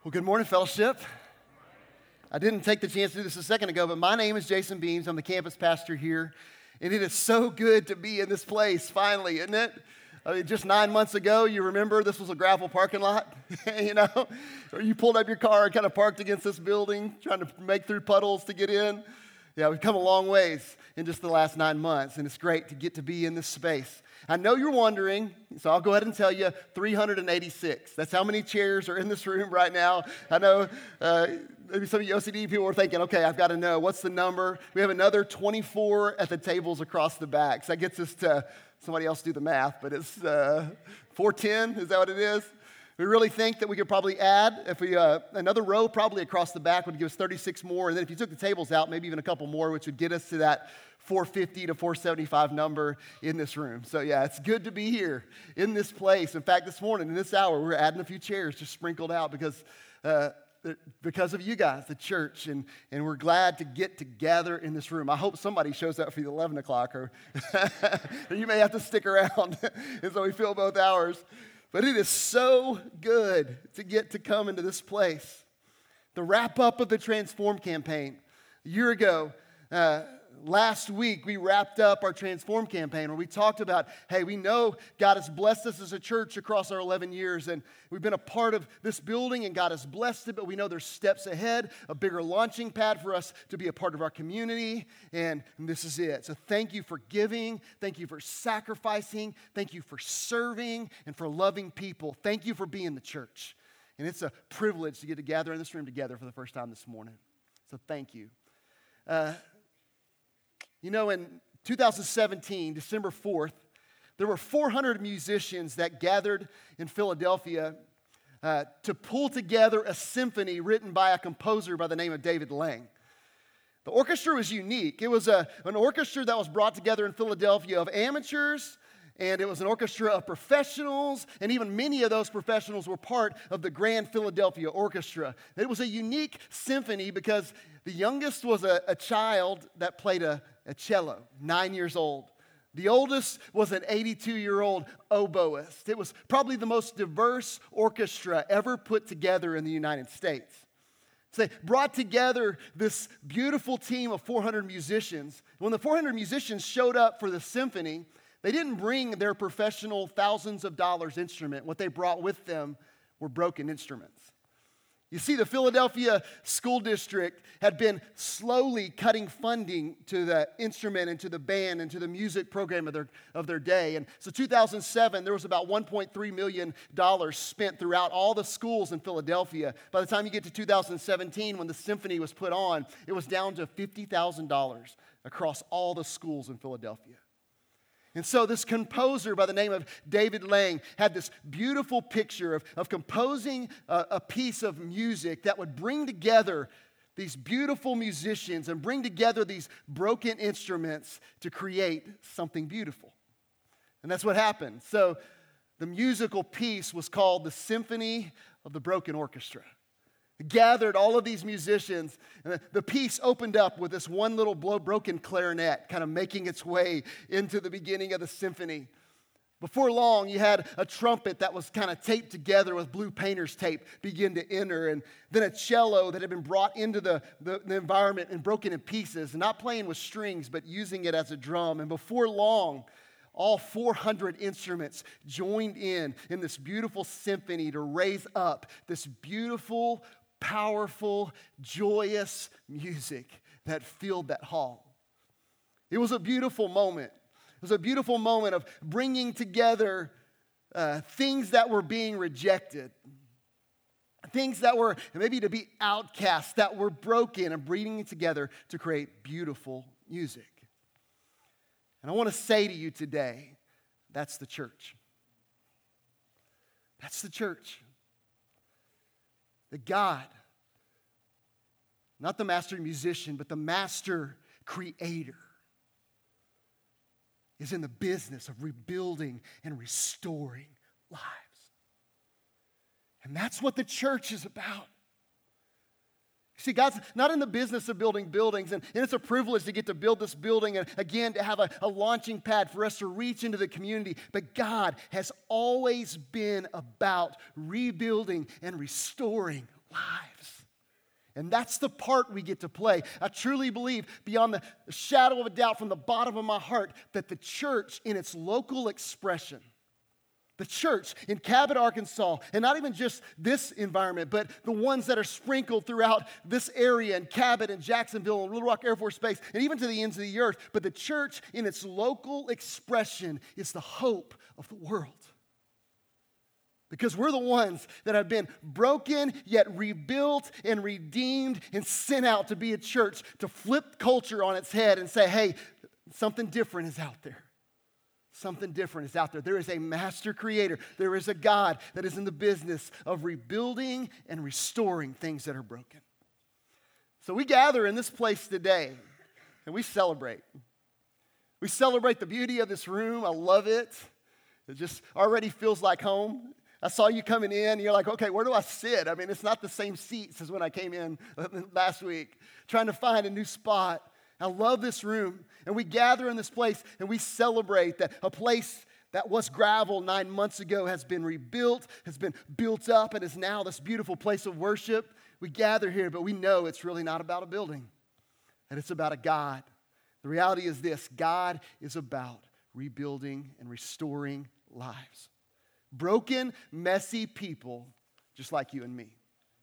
Well, good morning, fellowship. I didn't take the chance to do this a second ago, but my name is Jason Beams. I'm the campus pastor here, and it is so good to be in this place finally, isn't it? I mean, just 9 months ago, you remember this was a gravel parking lot, or you pulled up your car and kind of parked against this building, trying to make through puddles to get in. Yeah, we've come a long ways in just the last 9 months, and it's great to get to be in this space. I know you're wondering, so I'll go ahead and tell you, 386. That's how many chairs are in this room right now. I know maybe some of you OCD people are thinking, okay, I've got to know, what's the number? We have another 24 at the tables across the back. So that gets us to, somebody else do the math, but it's 410, is that what it is? We really think that we could probably add, if we another row probably across the back would give us 36 more, and then if you took the tables out, maybe even a couple more, which would get us to that 450 to 475 number in this room. So yeah, it's good to be here in this place. In fact, this morning, in this hour, we're adding a few chairs just sprinkled out because of you guys, the church, and we're glad to get together in this room. I hope somebody shows up for the 11 o'clock, or you may have to stick around, and so we fill both hours. But it is so good to get to come into this place. The wrap up of the Transform campaign. A year ago, last week, we wrapped up our Transform campaign where we talked about, hey, we know God has blessed us as a church across our 11 years, and we've been a part of this building, and God has blessed it, but we know there's steps ahead, a bigger launching pad for us to be a part of our community, and this is it. So thank you for giving, thank you for sacrificing, thank you for serving, and for loving people. Thank you for being the church. And it's a privilege to get to gather in this room together for the first time this morning. So thank you. In 2017, December 4th, there were 400 musicians that gathered in Philadelphia to pull together a symphony written by a composer by the name of David Lang. The orchestra was unique. It was an orchestra that was brought together in Philadelphia of amateurs, and it was an orchestra of professionals, and even many of those professionals were part of the Grand Philadelphia Orchestra. It was a unique symphony because the youngest was a child that played a cello, 9 years old. The oldest was an 82-year-old oboist. It was probably the most diverse orchestra ever put together in the United States. So they brought together this beautiful team of 400 musicians. When the 400 musicians showed up for the symphony, they didn't bring their professional thousands of dollars instrument. What they brought with them were broken instruments. You see, the Philadelphia School District had been slowly cutting funding to the instrument and to the band and to the music program of their day. And so 2007, there was about $1.3 million spent throughout all the schools in Philadelphia. By the time you get to 2017, when the symphony was put on, it was down to $50,000 across all the schools in Philadelphia. And so this composer by the name of David Lang had this beautiful picture of composing a piece of music that would bring together these beautiful musicians and bring together these broken instruments to create something beautiful. And that's what happened. So the musical piece was called the Symphony of the Broken Orchestra. Gathered all of these musicians, and the piece opened up with this one little broken clarinet kind of making its way into the beginning of the symphony. Before long, you had a trumpet that was kind of taped together with blue painter's tape begin to enter, and then a cello that had been brought into the environment and broken in pieces, not playing with strings, but using it as a drum. And before long, all 400 instruments joined in this beautiful symphony to raise up this beautiful, powerful, joyous music that filled that hall. It was a beautiful moment. It was a beautiful moment of bringing together things that were being rejected, things that were maybe to be outcast, that were broken, and bringing it together to create beautiful music. And I want to say to you today, that's the church. That's the church. That God, not the master musician, but the master creator, is in the business of rebuilding and restoring lives. And that's what the church is about. See, God's not in the business of building buildings, and it's a privilege to get to build this building and, again, to have a launching pad for us to reach into the community. But God has always been about rebuilding and restoring lives. And that's the part we get to play. I truly believe, beyond the shadow of a doubt, from the bottom of my heart, that the church in its local expression, the church in Cabot, Arkansas, and not even just this environment, but the ones that are sprinkled throughout this area in Cabot and Jacksonville and Little Rock Air Force Base, and even to the ends of the earth. But the church in its local expression is the hope of the world. Because we're the ones that have been broken, yet rebuilt and redeemed and sent out to be a church to flip culture on its head and say, hey, something different is out there. Something different is out there. There is a master creator. There is a God that is in the business of rebuilding and restoring things that are broken. So we gather in this place today and we celebrate. We celebrate the beauty of this room. I love it. It just already feels like home. I saw you coming in, and you're like, okay, where do I sit? I mean, it's not the same seats as when I came in last week, trying to find a new spot. I love this room, and we gather in this place, and we celebrate that a place that was gravel 9 months ago has been rebuilt, has been built up, and is now this beautiful place of worship. We gather here, but we know it's really not about a building, and it's about a God. The reality is this: God is about rebuilding and restoring lives. Broken, messy people just like you and me.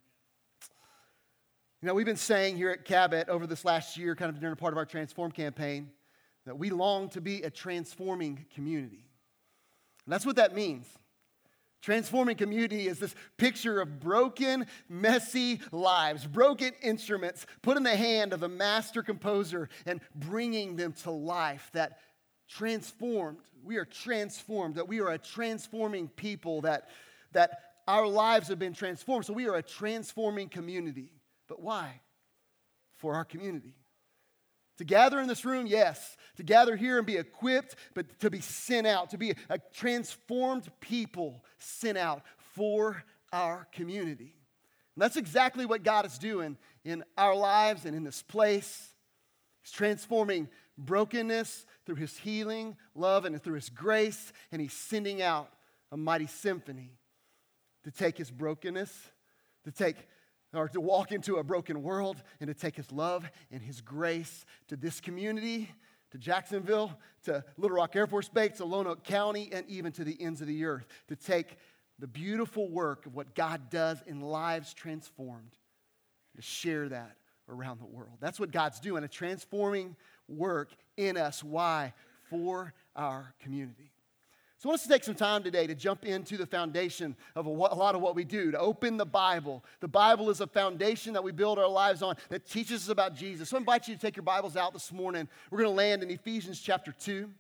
You know, we've been saying here at Cabot over this last year, kind of during a part of our Transform campaign, that we long to be a transforming community. And that's what that means. Transforming community is this picture of broken, messy lives, broken instruments put in the hand of a master composer and bringing them to life. That transformed, we are transformed, that we are a transforming people, that our lives have been transformed. So we are a transforming community. But why? For our community. To gather in this room, yes. To gather here and be equipped, but to be sent out, to be a transformed people sent out for our community. And that's exactly what God is doing in our lives and in this place. He's transforming brokenness through His healing, love, and through His grace. And He's sending out a mighty symphony to take His brokenness, to walk into a broken world, and to take His love and His grace to this community, to Jacksonville, to Little Rock Air Force Base, to Lonoke County, and even to the ends of the earth, to take the beautiful work of what God does in lives transformed, to share that around the world. That's what God's doing, a transforming work in us. Why? For our community. So I want us to take some time today to jump into the foundation of a lot of what we do, to open the Bible. The Bible is a foundation that we build our lives on that teaches us about Jesus. So I invite you to take your Bibles out this morning. We're going to land in Ephesians chapter 2.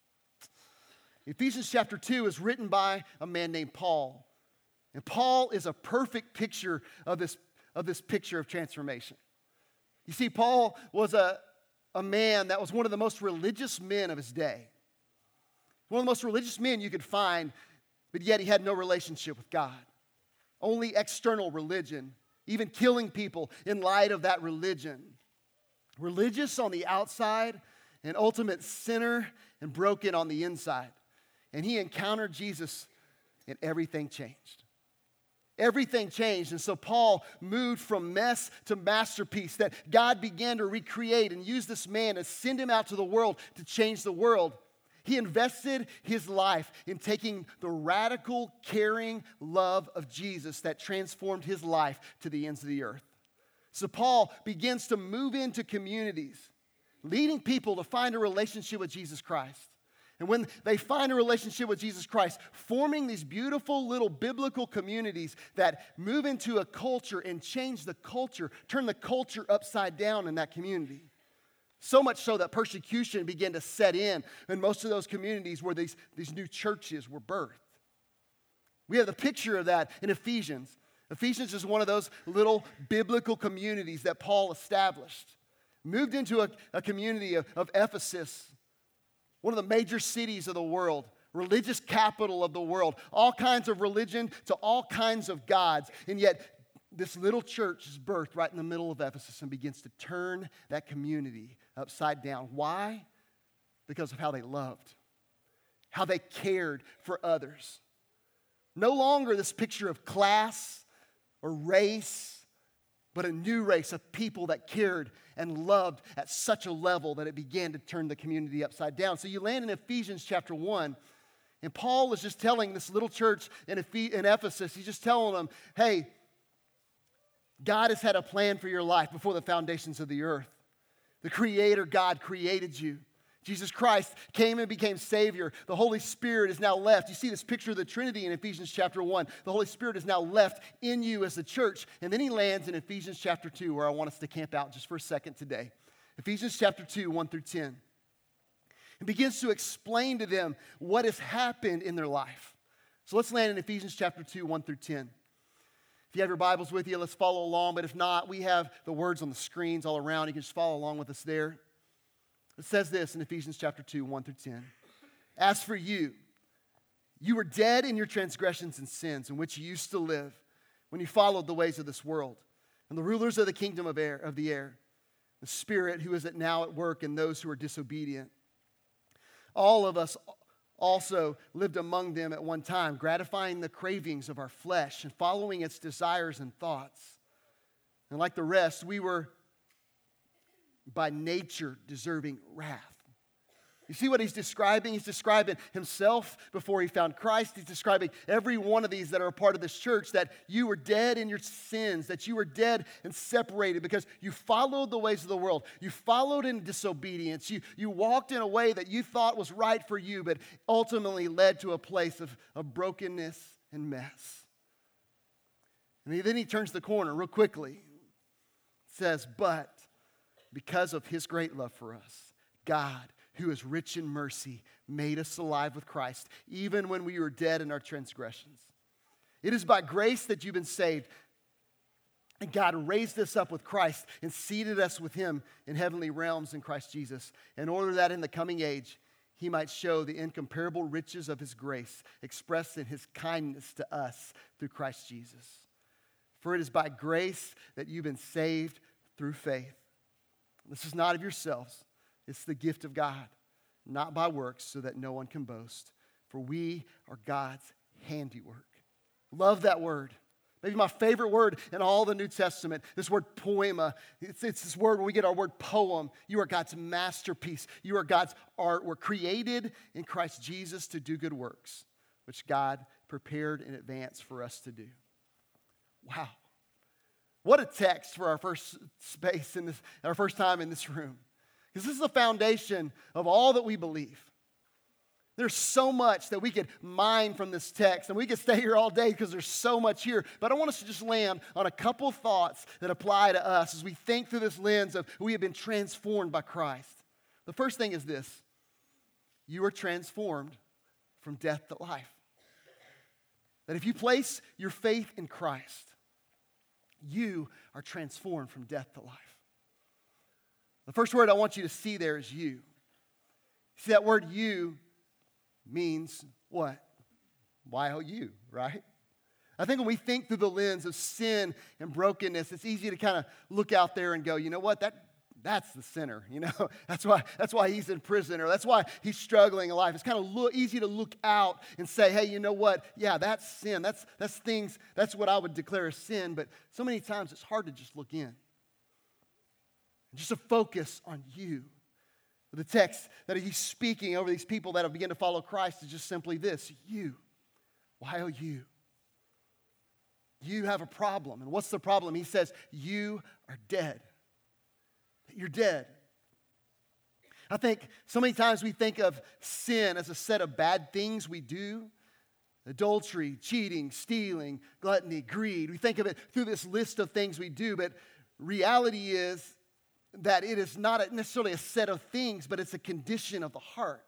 Ephesians chapter 2 is written by a man named Paul. And Paul is a perfect picture of this picture of transformation. You see, Paul was a man that was one of the most religious men of his day. One of the most religious men you could find, but yet he had no relationship with God. Only external religion, even killing people in light of that religion. Religious on the outside, an ultimate sinner and broken on the inside. And he encountered Jesus and everything changed. Everything changed. And so Paul moved from mess to masterpiece, that God began to recreate and use this man and send him out to the world to change the world. He invested his life in taking the radical, caring love of Jesus that transformed his life to the ends of the earth. So Paul begins to move into communities, leading people to find a relationship with Jesus Christ. And when they find a relationship with Jesus Christ, forming these beautiful little biblical communities that move into a culture and change the culture, turn the culture upside down in that community. So much so that persecution began to set in most of those communities where these new churches were birthed. We have the picture of that in Ephesians. Ephesians is one of those little biblical communities that Paul established. Moved into a community of Ephesus, one of the major cities of the world, religious capital of the world, all kinds of religion to all kinds of gods. And yet this little church is birthed right in the middle of Ephesus and begins to turn that community upside down. Why? Because of how they loved, how they cared for others. No longer this picture of class or race but a new race of people that cared and loved at such a level that it began to turn the community upside down. So you land in Ephesians chapter 1, and Paul is just telling this little church in Ephesus, he's just telling them, hey, God has had a plan for your life before the foundations of the earth. The Creator God created you. Jesus Christ came and became Savior. The Holy Spirit is now left. You see this picture of the Trinity in Ephesians chapter 1. The Holy Spirit is now left in you as the church. And then he lands in Ephesians chapter 2, where I want us to camp out just for a second today. Ephesians chapter 2, 1 through 10. He begins to explain to them what has happened in their life. So let's land in Ephesians chapter 2, 1 through 10. If you have your Bibles with you, let's follow along. But if not, we have the words on the screens all around. You can just follow along with us there. It says this in Ephesians chapter 2, 1 through 10. As for you, you were dead in your transgressions and sins in which you used to live when you followed the ways of this world and the rulers of the kingdom of the air, the spirit who is now at work in those who are disobedient. All of us also lived among them at one time, gratifying the cravings of our flesh and following its desires and thoughts. And like the rest, we were by nature deserving wrath. You see what he's describing? He's describing himself before he found Christ. He's describing every one of these that are a part of this church, that you were dead in your sins, that you were dead and separated because you followed the ways of the world. You followed in disobedience. You walked in a way that you thought was right for you, but ultimately led to a place of brokenness and mess. And then he turns the corner real quickly. It says, but because of his great love for us, God, who is rich in mercy, made us alive with Christ, even when we were dead in our transgressions. It is by grace that you've been saved. And God raised us up with Christ and seated us with him in heavenly realms in Christ Jesus, in order that in the coming age he might show the incomparable riches of his grace expressed in his kindness to us through Christ Jesus. For it is by grace that you've been saved through faith. This is not of yourselves. It's the gift of God, not by works, so that no one can boast. For we are God's handiwork. Love that word. Maybe my favorite word in all the New Testament, this word poema. It's this word where we get our word poem. You are God's masterpiece. You are God's art. We're created in Christ Jesus to do good works, which God prepared in advance for us to do. Wow. What a text for our first space in this, our first time in this room. Because this is the foundation of all that we believe. There's so much that we could mine from this text, and we could stay here all day because there's so much here. But I want us to just land on a couple thoughts that apply to us as we think through this lens of we have been transformed by Christ. The first thing is this: you are transformed from death to life. That if you place your faith in Christ, you are transformed from death to life. The first word I want you to see there is you. See, that word you means what? Y-O-U, right? I think when we think through the lens of sin and brokenness, it's easy to kind of look out there and go, you know what, that's the sinner, you know? That's why he's in prison, or that's why he's struggling in life. It's kind of easy to look out and say, hey, you know what? Yeah, that's sin. That's things, that's what I would declare as sin. But so many times it's hard to just look in. Just to focus on you. The text that he's speaking over these people that have begun to follow Christ is just simply this: you. Y-O-U. You have a problem. And what's the problem? He says, you are dead. You're dead. I think so many times we think of sin as a set of bad things we do. Adultery, cheating, stealing, gluttony, greed. We think of it through this list of things we do, but reality is that it is not necessarily a set of things, but it's a condition of the heart.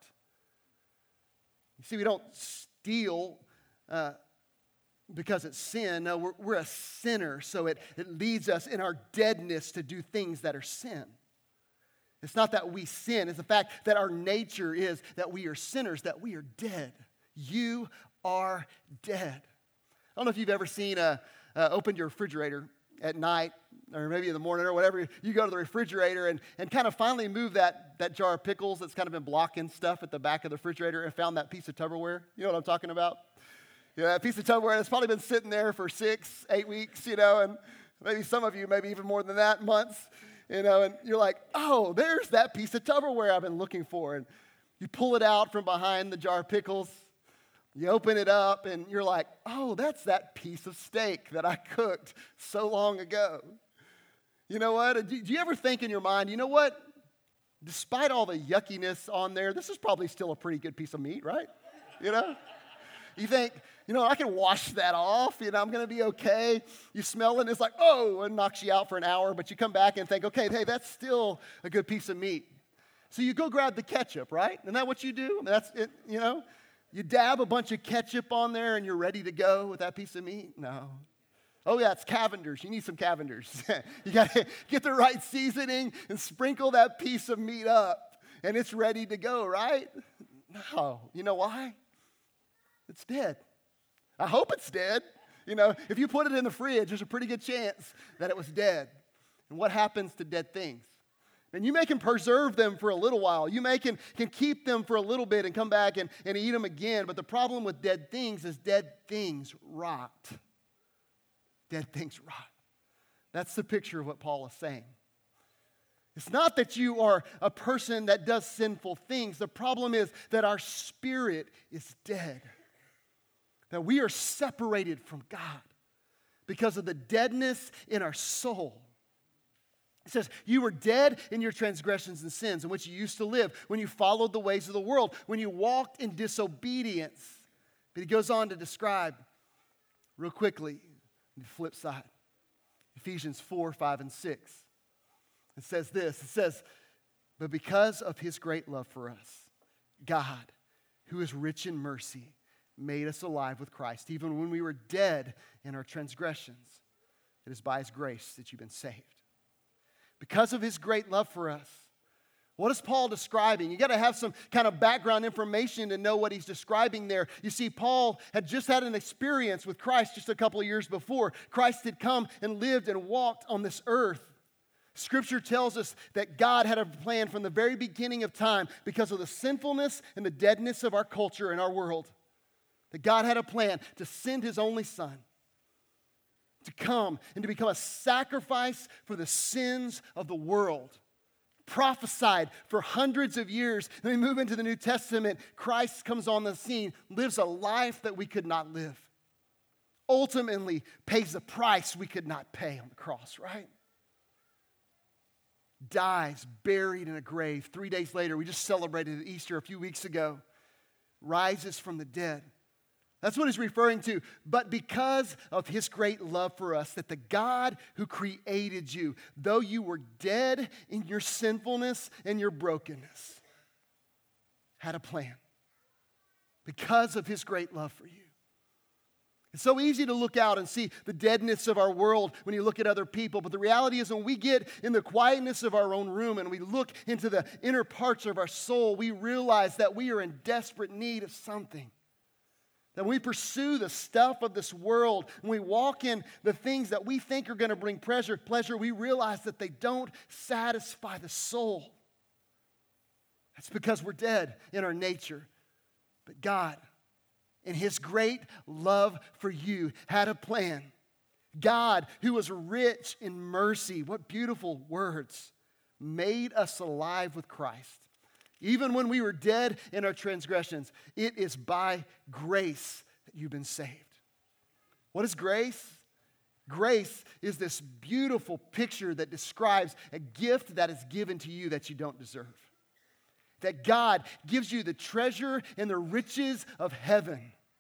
You see, we don't steal because it's sin. No, we're a sinner, so it leads us in our deadness to do things that are sin. It's not that we sin. It's the fact that our nature is that we are sinners, that we are dead. You are dead. I don't know if you've ever seen opened your refrigerator at night, or maybe in the morning or whatever. You go to the refrigerator and kind of finally move that jar of pickles that's kind of been blocking stuff at the back of the refrigerator and found that piece of Tupperware. You know what I'm talking about? Yeah, that piece of Tupperware that's probably been sitting there for 6-8 weeks, you know, and maybe some of you, maybe even more than that, months, and you're like, oh, there's that piece of Tupperware I've been looking for. And you pull it out from behind the jar of pickles, you open it up, and you're like, oh, that's that piece of steak that I cooked so long ago. You know what? Do you ever think in your mind, you know what? Despite all the yuckiness on there, this is probably still a pretty good piece of meat, right? You think, I can wash that off. I'm going to be okay. You smell it, and it's like, oh, it knocks you out for an hour. But you come back and think, okay, hey, that's still a good piece of meat. So you go grab the ketchup, right? Isn't that what you do? That's it, You dab a bunch of ketchup on there, and you're ready to go with that piece of meat? No. Oh, yeah, it's Cavender's. You need some Cavender's. You got to get the right seasoning and sprinkle that piece of meat up, and it's ready to go, right? No. You know why? It's dead. I hope it's dead. If you put it in the fridge, there's a pretty good chance that it was dead. And what happens to dead things? And you may can preserve them for a little while. You may can keep them for a little bit and come back and eat them again. But the problem with dead things is dead things rot. Dead things rot. That's the picture of what Paul is saying. It's not that you are a person that does sinful things. The problem is that our spirit is dead. That we are separated from God because of the deadness in our soul. It says, you were dead in your transgressions and sins in which you used to live when you followed the ways of the world, when you walked in disobedience. But he goes on to describe real quickly the flip side. Ephesians 4, 5, and 6. It says this. It says, but because of his great love for us, God, who is rich in mercy, made us alive with Christ, even when we were dead in our transgressions. It is by his grace that you've been saved. Because of his great love for us. What is Paul describing? You got to have some kind of background information to know what he's describing there. You see, Paul had just had an experience with Christ just a couple of years before. Christ had come and lived and walked on this earth. Scripture tells us that God had a plan from the very beginning of time because of the sinfulness and the deadness of our culture and our world. That God had a plan to send his only son to come and to become a sacrifice for the sins of the world. Prophesied for hundreds of years. Then we move into the New Testament. Christ comes on the scene, lives a life that we could not live. Ultimately pays the price we could not pay on the cross, right? Dies, buried in a grave. 3 days later, we just celebrated Easter a few weeks ago. Rises from the dead. That's what he's referring to. But because of his great love for us, that the God who created you, though you were dead in your sinfulness and your brokenness, had a plan. Because of his great love for you. It's so easy to look out and see the deadness of our world when you look at other people. But the reality is when we get in the quietness of our own room and we look into the inner parts of our soul, we realize that we are in desperate need of something. That when we pursue the stuff of this world, when we walk in the things that we think are going to bring pleasure, we realize that they don't satisfy the soul. That's because we're dead in our nature. But God, in his great love for you, had a plan. God, who was rich in mercy, what beautiful words, made us alive with Christ. Even when we were dead in our transgressions, it is by grace that you've been saved. What is grace? Grace is this beautiful picture that describes a gift that is given to you that you don't deserve. That God gives you the treasure and the riches of heaven.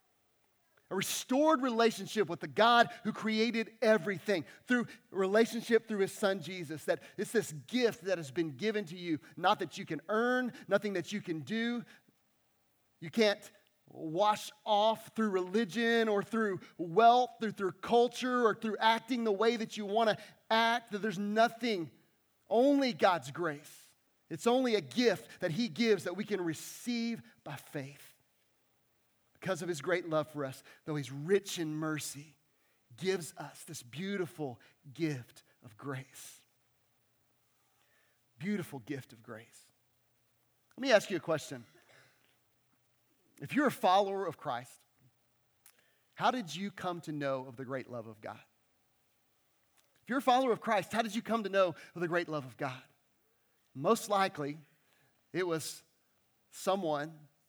A restored relationship with the God who created everything through relationship through his son Jesus. That it's this gift that has been given to you, not that you can earn, nothing that you can do. You can't wash off through religion or through wealth or through culture or through acting the way that you want to act. That there's nothing, only God's grace. It's only a gift that he gives that we can receive by faith. Because of his great love for us, though he's rich in mercy, gives us this beautiful gift of grace. Beautiful gift of grace. Let me ask you a question. If you're a follower of Christ, how did you come to know of the great love of God? If you're a follower of Christ, how did you come to know the great love of God? Most likely, it was someone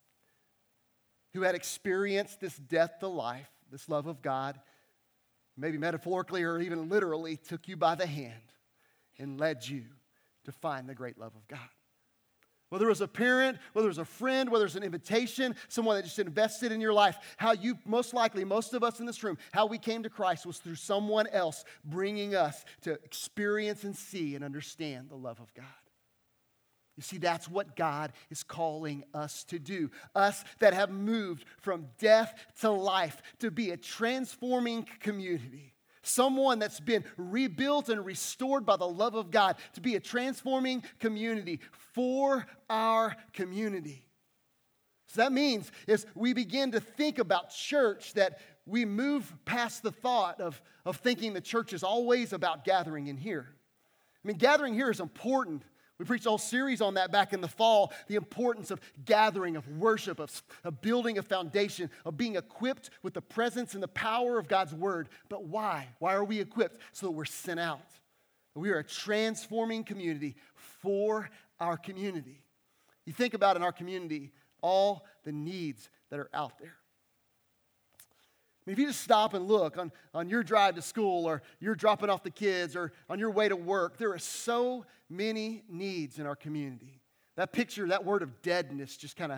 who had experienced this death to life, this love of God, maybe metaphorically or even literally took you by the hand and led you to find the great love of God. Whether it was a parent, whether it was a friend, whether it's an invitation, someone that just invested in your life, how you, most likely, most of us in this room, how we came to Christ was through someone else bringing us to experience and see and understand the love of God. You see, that's what God is calling us to do. Us that have moved from death to life to be a transforming community. Someone that's been rebuilt and restored by the love of God to be a transforming community for our community. So that means as we begin to think about church, that we move past the thought of thinking the church is always about gathering in here. I mean, gathering here is important. We preached a whole series on that back in the fall, the importance of gathering, of worship, of building a foundation, of being equipped with the presence and the power of God's word. But why? Why are we equipped? So that we're sent out. We are a transforming community for our community. You think about in our community all the needs that are out there. I mean, if you just stop and look on your drive to school, or you're dropping off the kids, or on your way to work, there are so many needs in our community. That picture, that word of deadness, just kind of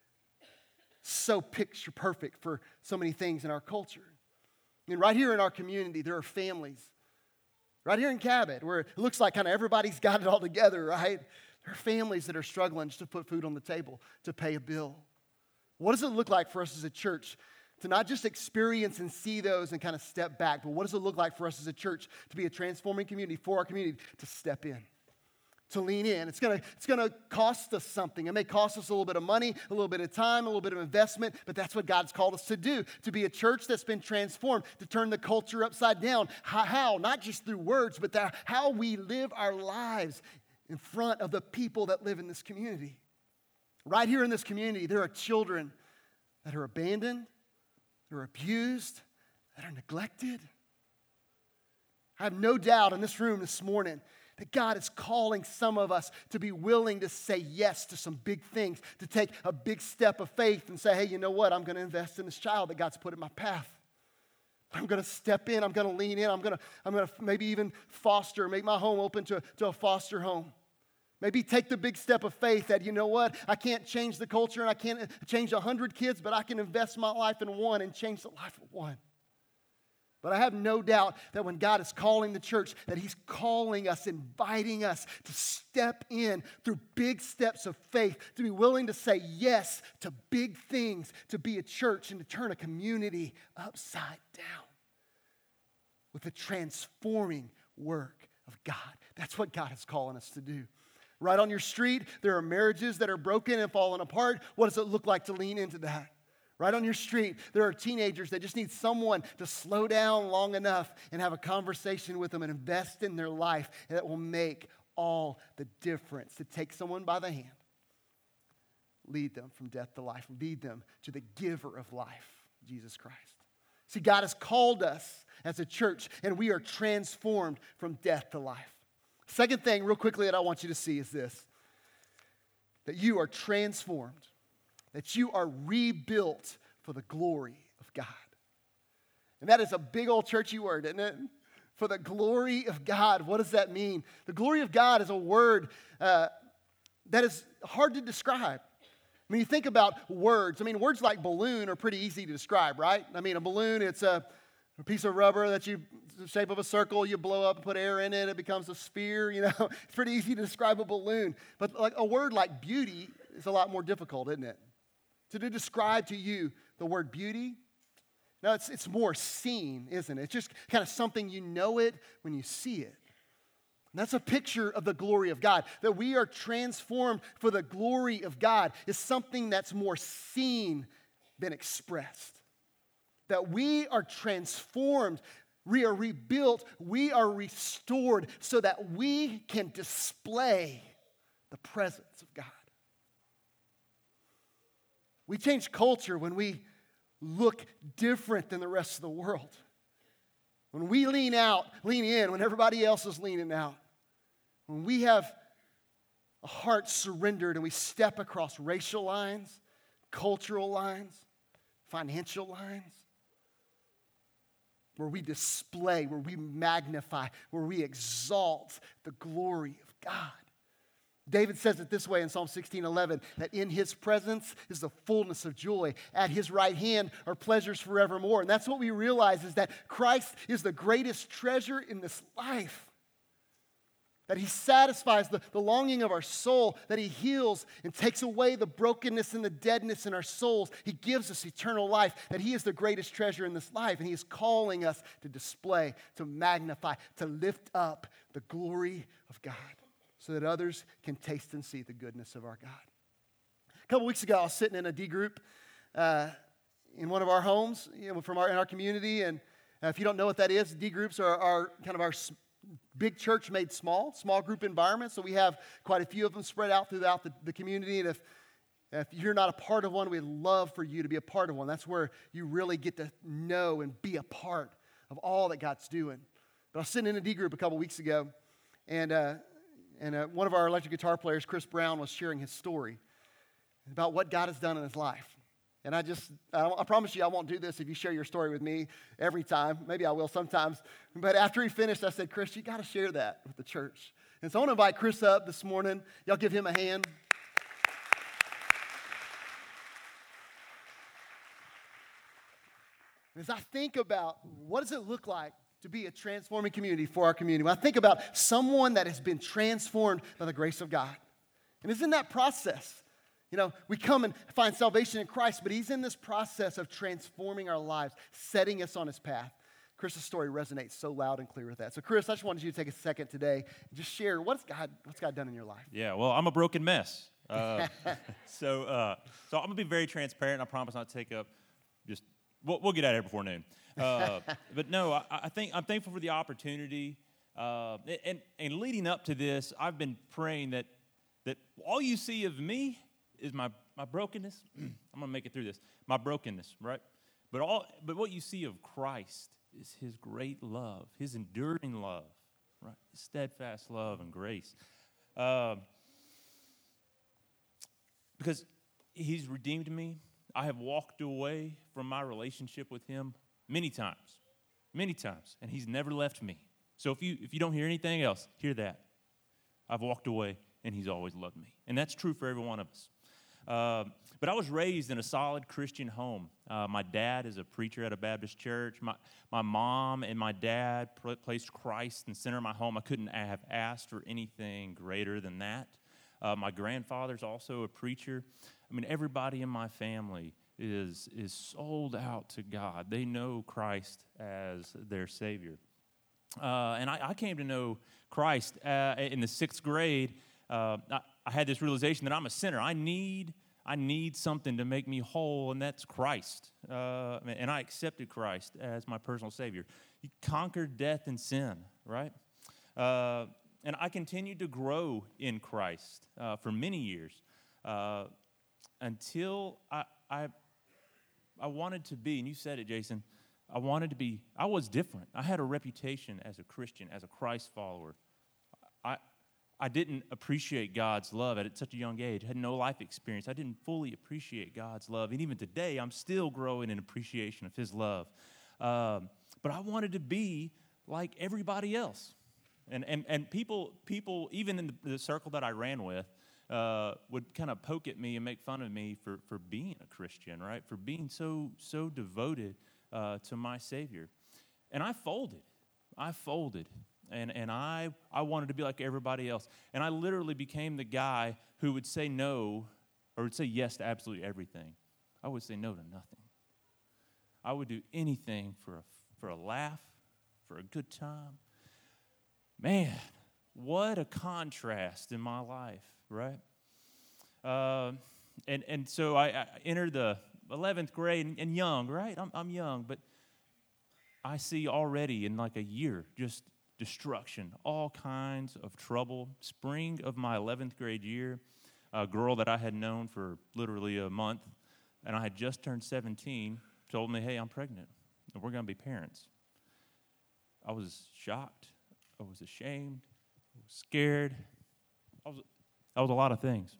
so picture perfect for so many things in our culture. I mean, right here in our community, there are families. Right here in Cabot, where it looks like kind of everybody's got it all together, right? There are families that are struggling just to put food on the table, to pay a bill. What does it look like for us as a church to not just experience and see those and kind of step back, but what does it look like for us as a church to be a transforming community for our community, to step in, to lean in? It's gonna cost us something. It may cost us a little bit of money, a little bit of time, a little bit of investment, but that's what God's called us to do, to be a church that's been transformed, to turn the culture upside down. How? Not just through words, but how we live our lives in front of the people that live in this community. Right here in this community, there are children that are abandoned, that are abused, that are neglected. I have no doubt in this room this morning that God is calling some of us to be willing to say yes to some big things, to take a big step of faith and say, hey, you know what? I'm going to invest in this child that God's put in my path. I'm going to step in. I'm going to lean in. I'm going to maybe even foster, make my home open to a foster home. Maybe take the big step of faith that, you know what, I can't change the culture and I can't change 100 kids, but I can invest my life in one and change the life of one. But I have no doubt that when God is calling the church, that He's calling us, inviting us to step in through big steps of faith, to be willing to say yes to big things, to be a church and to turn a community upside down with the transforming work of God. That's what God is calling us to do. Right on your street, there are marriages that are broken and falling apart. What does it look like to lean into that? Right on your street, there are teenagers that just need someone to slow down long enough and have a conversation with them and invest in their life, and that will make all the difference. To take someone by the hand, lead them from death to life, lead them to the giver of life, Jesus Christ. See, God has called us as a church, and we are transformed from death to life. Second thing, real quickly, that I want you to see is this: that you are transformed, that you are rebuilt for the glory of God. And that is a big old churchy word, isn't it? For the glory of God. What does that mean? The glory of God is a word that is hard to describe. I mean, you think about words. I mean, words like balloon are pretty easy to describe, right? I mean, a balloon, it's a piece of rubber that the shape of a circle, you blow up and put air in it, it becomes a sphere, you know. It's pretty easy to describe a balloon. But like a word like beauty is a lot more difficult, isn't it? To describe to you the word beauty, no, it's more seen, isn't it? It's just kind of something, you know it when you see it. And that's a picture of the glory of God. That we are transformed for the glory of God is something that's more seen than expressed. That we are transformed, we are rebuilt, we are restored so that we can display the presence of God. We change culture when we look different than the rest of the world. when we lean in, when everybody else is leaning out, when we have a heart surrendered and we step across racial lines, cultural lines, financial lines, where we display, where we magnify, where we exalt the glory of God. David says it this way in Psalm 16:11, that in his presence is the fullness of joy. At his right hand are pleasures forevermore. And that's what we realize, is that Christ is the greatest treasure in this life. That he satisfies the longing of our soul, that he heals and takes away the brokenness and the deadness in our souls. He gives us eternal life, that he is the greatest treasure in this life. And he is calling us to display, to magnify, to lift up the glory of God, so that others can taste and see the goodness of our God. A couple weeks ago, I was sitting in a D group in one of our homes, in our community. And if you don't know what that is, D groups are kind of our big church made small group environment. So we have quite a few of them spread out throughout the community. And if you're not a part of one, we'd love for you to be a part of one. That's where you really get to know and be a part of all that God's doing. But I was sitting in a D group a couple weeks ago, and one of our electric guitar players, Chris Brown, was sharing his story about what God has done in his life. And I promise you I won't do this if you share your story with me every time. Maybe I will sometimes. But after he finished, I said, Chris, you got to share that with the church. And so I want to invite Chris up this morning. Y'all give him a hand. As I think about what does it look like to be a transforming community for our community, when I think about someone that has been transformed by the grace of God. And it's in that process. We come and find salvation in Christ, but he's in this process of transforming our lives, setting us on his path. Chris's story resonates so loud and clear with that. So Chris, I just wanted you to take a second today and just share what's God done in your life. Yeah, well, I'm a broken mess. So I'm going to be very transparent. I promise not to take up we'll get out of here before noon. But no, I think I'm thankful for the opportunity. And leading up to this, I've been praying that all you see of me is my brokenness. I'm going to make it through this. My brokenness, right? But what you see of Christ is his great love, his enduring love, right? His steadfast love and grace. Because he's redeemed me. I have walked away from my relationship with him many times, and he's never left me. So if you don't hear anything else, hear that. I've walked away, and he's always loved me. And that's true for every one of us. But I was raised in a solid Christian home. My dad is a preacher at a Baptist church. My mom and my dad placed Christ in the center of my home. I couldn't have asked for anything greater than that. My grandfather's also a preacher. I mean, everybody in my family is sold out to God. They know Christ as their Savior. And I came to know Christ in the 6th grade. I had this realization that I'm a sinner. I need something to make me whole, and that's Christ. And I accepted Christ as my personal Savior. He conquered death and sin, right? And I continued to grow in Christ for many years until I wanted to be, and you said it, Jason, I was different. I had a reputation as a Christian, as a Christ follower. I didn't appreciate God's love at such a young age. I had no life experience. I didn't fully appreciate God's love. And even today, I'm still growing in appreciation of his love. But I wanted to be like everybody else. And people, even in the circle that I ran with, would kind of poke at me and make fun of me for being a Christian, right? For being so devoted to my Savior. And I folded. And I wanted to be like everybody else. And I literally became the guy who would say no or would say yes to absolutely everything. I would say no to nothing. I would do anything for a laugh, for a good time. Man, what a contrast in my life, right? And so I entered the 11th grade and young, right? I'm young, but I see already in like a year just destruction, all kinds of trouble. Spring of my 11th grade year, a girl that I had known for literally a month, and I had just turned 17, told me, hey, I'm pregnant, and we're going to be parents. I was shocked. I was ashamed. I was scared. I was a lot of things.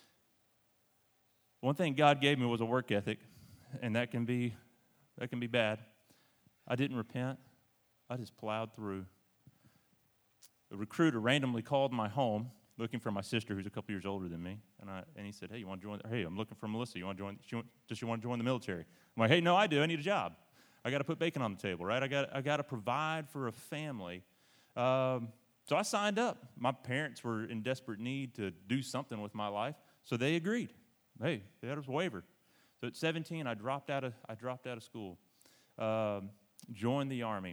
One thing God gave me was a work ethic, and that can be bad. I didn't repent. I just plowed through. A recruiter randomly called my home looking for my sister, who's a couple years older than me, and he said, "Hey, you want to join? Hey, I'm looking for Melissa. You want to join? Does she want to join the military?" I'm like, "Hey, no, I do. I need a job. I got to put bacon on the table, right? I got to provide for a family." So I signed up. My parents were in desperate need to do something with my life, so they agreed. Hey, that was a waiver. So at 17, I dropped out of school, joined the Army.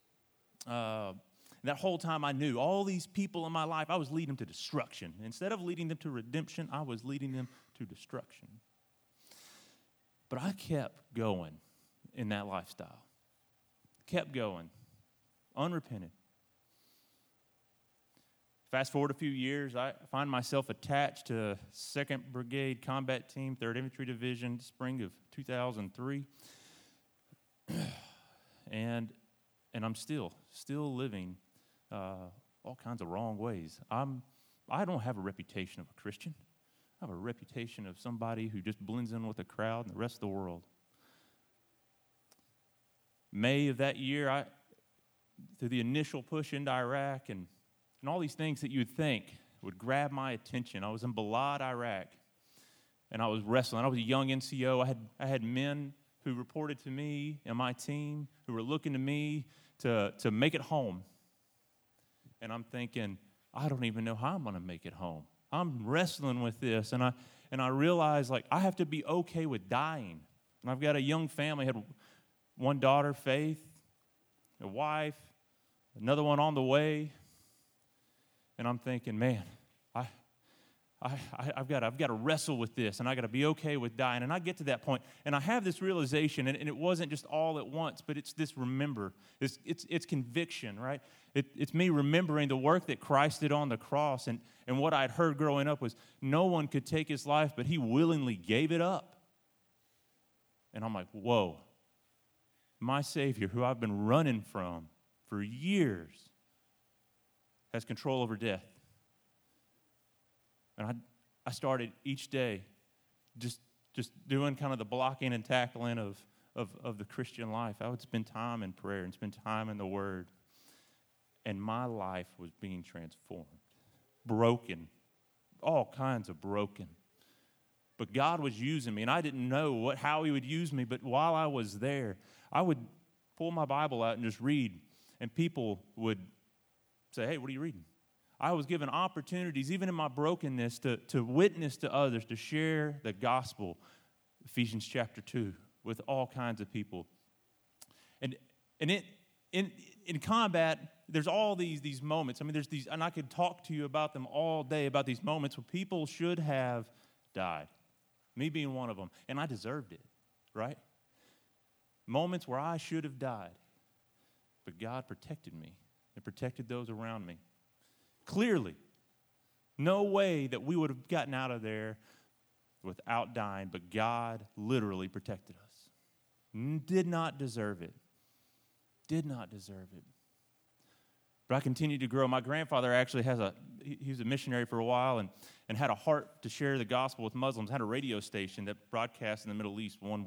That whole time I knew all these people in my life, I was leading them to destruction. Instead of leading them to redemption, I was leading them to destruction. But I kept going in that lifestyle. Kept going, unrepented. Fast forward a few years, I find myself attached to 2nd Brigade Combat Team, 3rd Infantry Division, spring of 2003. And I'm still living all kinds of wrong ways. I don't have a reputation of a Christian. I have a reputation of somebody who just blends in with the crowd and the rest of the world. May of that year, through the initial push into Iraq and all these things that you'd think would grab my attention, I was in Balad, Iraq, and I was wrestling. I was a young NCO. I had men who reported to me and my team who were looking to me to make it home. And I'm thinking, I don't even know how I'm going to make it home. I'm wrestling with this, and I realized, like, I have to be okay with dying. And I've got a young family. I had one daughter, Faith, a wife, another one on the way. And I'm thinking, man, I've got to wrestle with this, and I got to be okay with dying. And I get to that point, and I have this realization, and it wasn't just all at once, but it's this remember. It's conviction, right? It's me remembering the work that Christ did on the cross, and what I'd heard growing up was no one could take his life, but he willingly gave it up. And I'm like, whoa, my Savior, who I've been running from for years, has control over death. And I started each day just doing kind of the blocking and tackling of the Christian life. I would spend time in prayer and spend time in the Word. And my life was being transformed, broken, all kinds of broken. But God was using me, and I didn't know how he would use me, but while I was there, I would pull my Bible out and just read, and people would say, "Hey, what are you reading?" I was given opportunities, even in my brokenness, to witness to others, to share the gospel, Ephesians chapter 2, with all kinds of people. And in combat, there's all these moments. I mean, there's these, and I could talk to you about them all day, about these moments where people should have died, me being one of them, and I deserved it, right? Moments where I should have died, but God protected me and protected those around me. Clearly, no way that we would have gotten out of there without dying, but God literally protected us. Did not deserve it. Did not deserve it. But I continued to grow. My grandfather actually he was a missionary for a while and had a heart to share the gospel with Muslims, had a radio station that broadcast in the Middle East once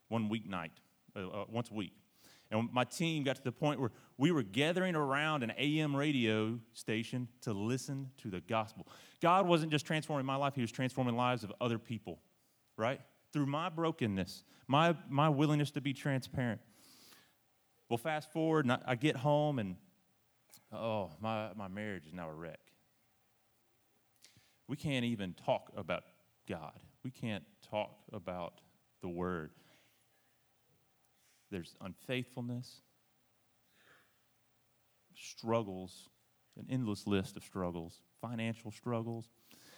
a week. And my team got to the point where we were gathering around an AM radio station to listen to the gospel. God wasn't just transforming my life, he was transforming lives of other people, right? Through my brokenness, my willingness to be transparent. Well, fast forward, and I get home, and my marriage is now a wreck. We can't even talk about God. We can't talk about the Word. There's unfaithfulness, struggles, an endless list of struggles, financial struggles.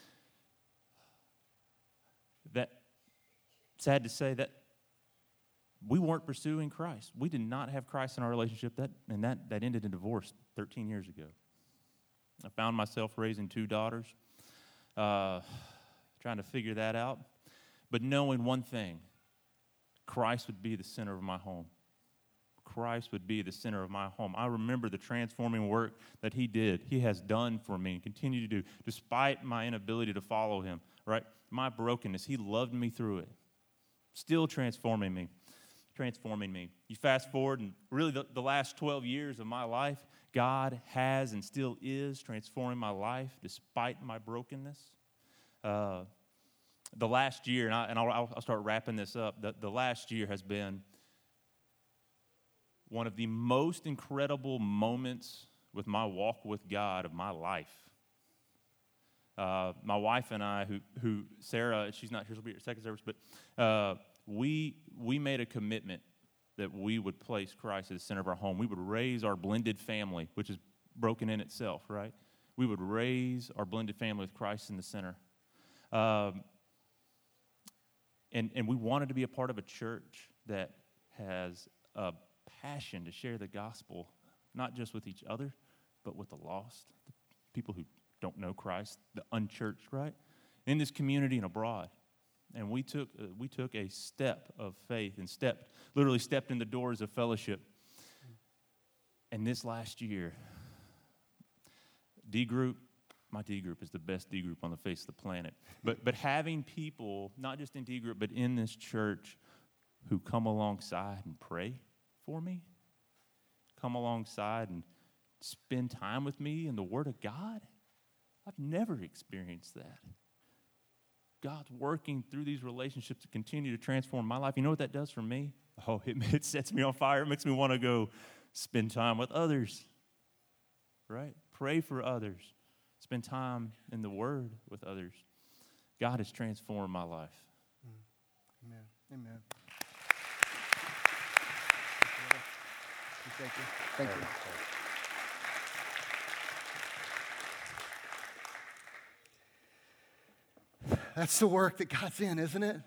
That, sad to say, that we weren't pursuing Christ. We did not have Christ in our relationship, that ended in divorce 13 years ago. I found myself raising 2 daughters, trying to figure that out, but knowing one thing: Christ would be the center of my home. Christ would be the center of my home. I remember the transforming work that he did, he has done for me and continue to do, despite my inability to follow him, right? My brokenness, he loved me through it, still transforming me. You fast forward, and really the last 12 years of my life, God has and still is transforming my life despite my brokenness. The last year, and I'll start wrapping this up, the last year has been one of the most incredible moments with my walk with God of my life. My wife and I, who Sarah, she's not here, she'll be at your second service, but we made a commitment that we would place Christ at the center of our home. We would raise our blended family, which is broken in itself, right? We would raise our blended family with Christ in the center. And we wanted to be a part of a church that has a passion to share the gospel, not just with each other, but with the lost, the people who don't know Christ, the unchurched, right? In this community and abroad. And we took a step of faith and literally stepped in the doors of fellowship. And this last year, my D group is the best D group on the face of the planet. But having people, not just in D group, but in this church, who come alongside and pray for me, come alongside and spend time with me in the Word of God, I've never experienced that. God's working through these relationships to continue to transform my life. You know what that does for me? Oh, it sets me on fire. It makes me want to go spend time with others, right? Pray for others. Spend time in the Word with others. God has transformed my life. Amen. Amen. Thank you. Thank you. That's the work that God's in, isn't it?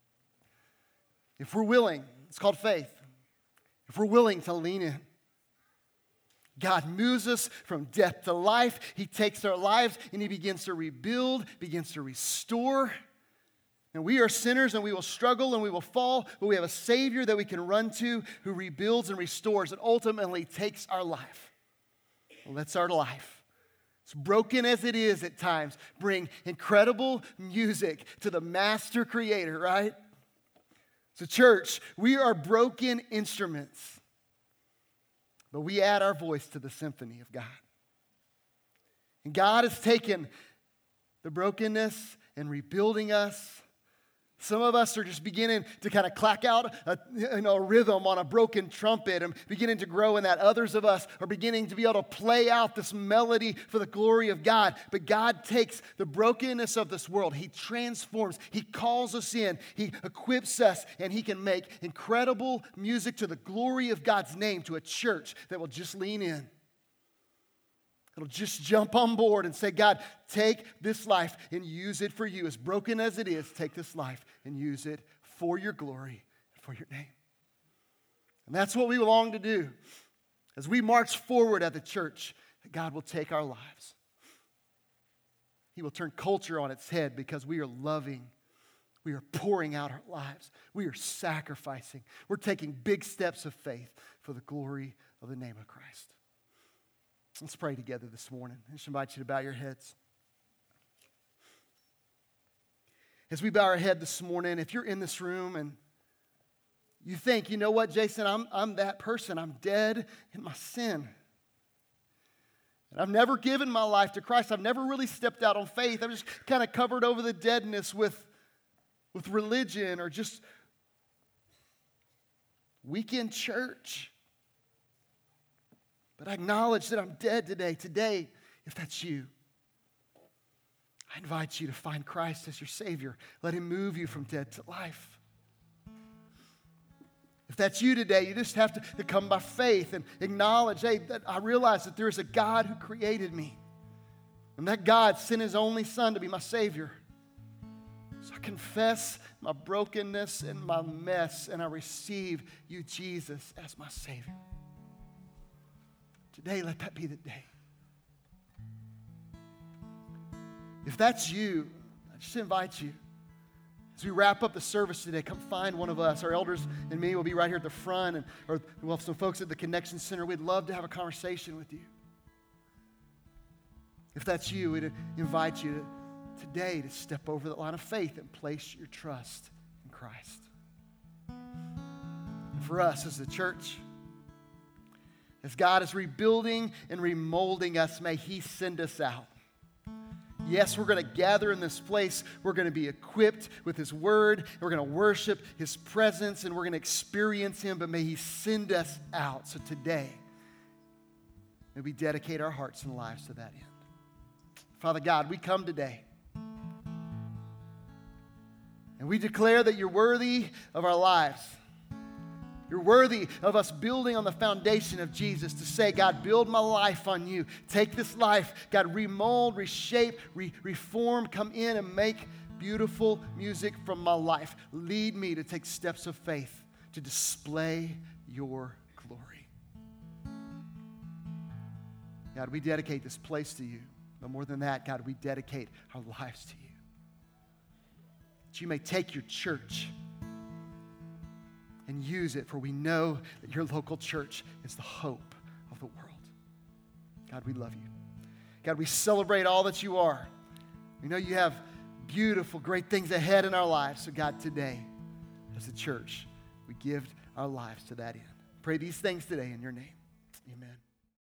If we're willing, it's called faith. If we're willing to lean in, God moves us from death to life. He takes our lives and He begins to rebuild, begins to restore. And we are sinners and we will struggle and we will fall, but we have a Savior that we can run to who rebuilds and restores and ultimately takes our life. Well, that's our life. As broken as it is at times, bring incredible music to the master creator, right? So church, we are broken instruments, but we add our voice to the symphony of God. And God has taken the brokenness and rebuilding us. Some of us are just beginning to kind of clack out a rhythm on a broken trumpet and beginning to grow in that. Others of us are beginning to be able to play out this melody for the glory of God. But God takes the brokenness of this world. He transforms. He calls us in. He equips us. And He can make incredible music to the glory of God's name to a church that will just lean in. It'll just jump on board and say, God, take this life and use it for you. As broken as it is, take this life and use it for your glory and for your name. And that's what we long to do as we march forward at the church, that God will take our lives. He will turn culture on its head because we are loving. We are pouring out our lives. We are sacrificing. We're taking big steps of faith for the glory of the name of Christ. Let's pray together this morning. I just invite you to bow your heads. As we bow our head this morning, if you're in this room and you think, you know what, Jason, I'm that person. I'm dead in my sin. And I've never given my life to Christ. I've never really stepped out on faith. I've just kind of covered over the deadness with religion or just weekend church. But I acknowledge that I'm dead today. Today, if that's you, I invite you to find Christ as your Savior. Let Him move you from dead to life. If that's you today, you just have to come by faith and acknowledge, hey, that I realize that there is a God who created me. And that God sent His only Son to be my Savior. So I confess my brokenness and my mess, and I receive you, Jesus, as my Savior. Today, let that be the day. If that's you, I just invite you, As we wrap up the service today, come find one of us. Our elders and me will be right here at the front, or we'll have some folks at the Connection Center. We'd love to have a conversation with you. If that's you, we'd invite you today to step over the line of faith and place your trust in Christ. And for us as a church, as God is rebuilding and remolding us, may He send us out. Yes, we're going to gather in this place. We're going to be equipped with His Word. We're going to worship His presence, and we're going to experience Him, but may He send us out. So today, may we dedicate our hearts and lives to that end. Father God, we come today, and we declare that You're worthy of our lives. You're worthy of us building on the foundation of Jesus to say, God, build my life on You. Take this life, God, remold, reshape, reform, come in and make beautiful music from my life. Lead me to take steps of faith to display Your glory. God, we dedicate this place to You. But more than that, God, we dedicate our lives to You. That You may take Your church and use it, for we know that Your local church is the hope of the world. God, we love You. God, we celebrate all that You are. We know You have beautiful, great things ahead in our lives. So God, today, as a church, we give our lives to that end. Pray these things today in Your name. Amen.